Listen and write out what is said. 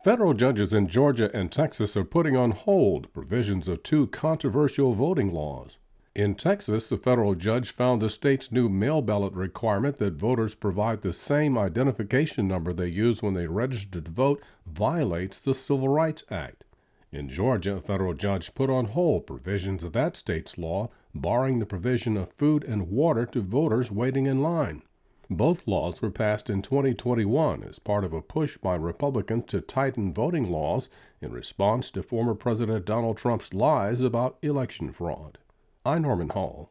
Federal judges in Georgia and Texas are putting on hold provisions of two controversial voting laws. In Texas, the federal judge found the state's new mail ballot requirement that voters provide the same identification number they use when they register to vote violates the Civil Rights Act. In Georgia, a federal judge put on hold provisions of that state's law, barring the provision of food and water to voters waiting in line. Both laws were passed in 2021 as part of a push by Republicans to tighten voting laws in response to former President Donald Trump's lies about election fraud. I'm Norman Hall.